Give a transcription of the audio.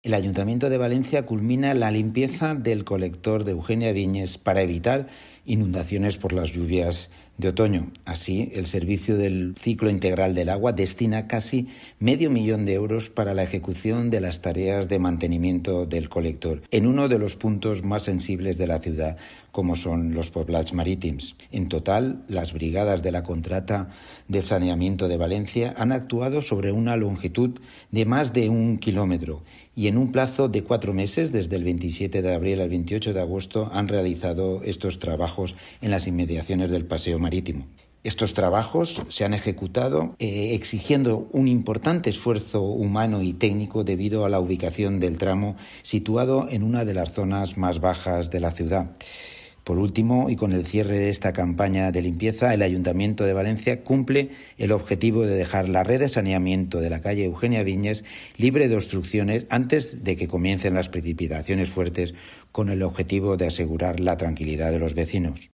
El Ayuntamiento de Valencia culmina la limpieza del colector de Eugenia Viñes para evitar inundaciones por las lluvias de otoño. Así, el Servicio del Ciclo Integral del Agua destina casi $500.000 de euros para la ejecución de las tareas de mantenimiento del colector en uno de los puntos más sensibles de la ciudad, como son los poblats marítims. En total, las brigadas de la Contrata del Saneamiento de Valencia han actuado sobre una longitud de más de 1 kilómetro y en un plazo de 4 meses, desde el 27 de abril al 28 de agosto, han realizado estos trabajos en las inmediaciones del paseo marítimo. Estos trabajos se han ejecutado exigiendo un importante esfuerzo humano y técnico debido a la ubicación del tramo situado en una de las zonas más bajas de la ciudad. Por último, y con el cierre de esta campaña de limpieza, el Ayuntamiento de Valencia cumple el objetivo de dejar la red de saneamiento de la calle Eugenia Viñes libre de obstrucciones antes de que comiencen las precipitaciones fuertes, con el objetivo de asegurar la tranquilidad de los vecinos.